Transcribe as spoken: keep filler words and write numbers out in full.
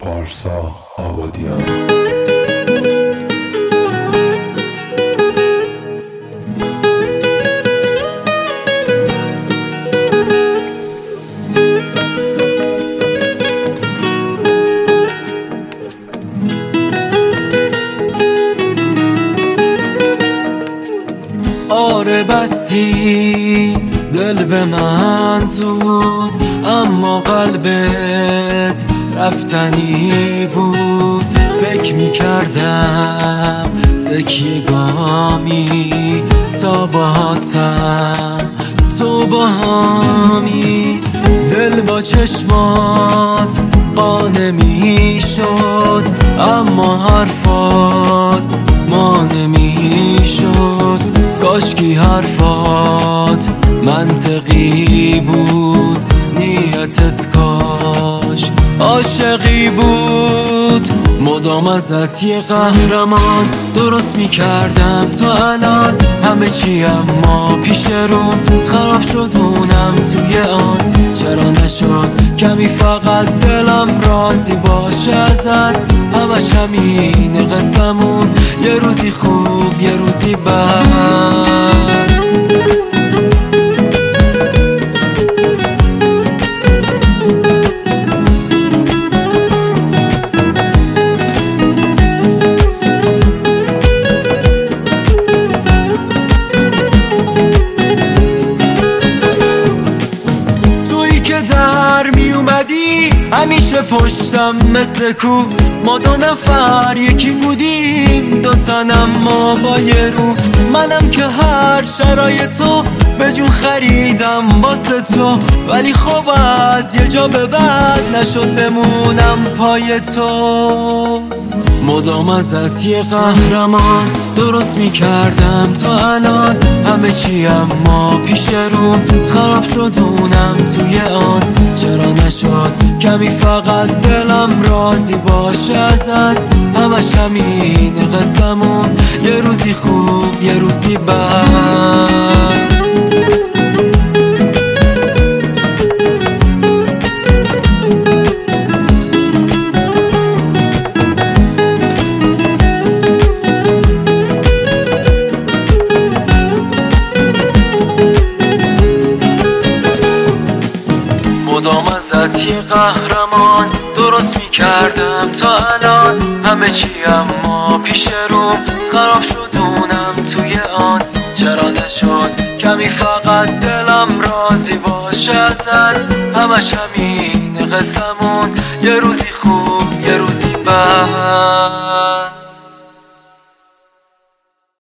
پارسا آبادیان. آره بستی دل به من زود، اما قلبت رفتنی بود. فکر می کردم تکیه گامی تا باهاتم تو با همی. دل با چشمات قانع می شد، اما حرفات مانع می شد. کاشکی حرفات منطقی بود، نیتت کاش عاشقی بود. مدام ازت یه قهرمان درست میکردم تا الان، همه چی اما پیش رو خراب شد اونم توی آن. چرا نشد کمی فقط دلم راضی باشه ازت؟ همش همین قسمون، یه روزی خوب یه روزی بد. در می اومدی همیشه پشتم مثل کو. ما دو نفر یکی بودیم دو تنم ما با یه رو. منم که هر شرایطو به جون خریدم واسه تو، ولی خب از یه جا به بعد نشد بمونم پای تو. مدام ازت یه قهرمان درست میکردم تا الان، همه چی اما پیش رو خراب شد اونم توی آن. چرا نشد کمی فقط دلم راضی باشه ازت؟ همش همین قسمون، یه روزی خوب یه روزی بد. مدام ازت یه قهرمان درست میکردم تا الان، همه چی اما پیش روم خراب شد اونم توی آن. چرا نشد کمی فقط دلم راضی باشه ازت؟ همش همین قسمون، یه روزی خوب یه روزی بد.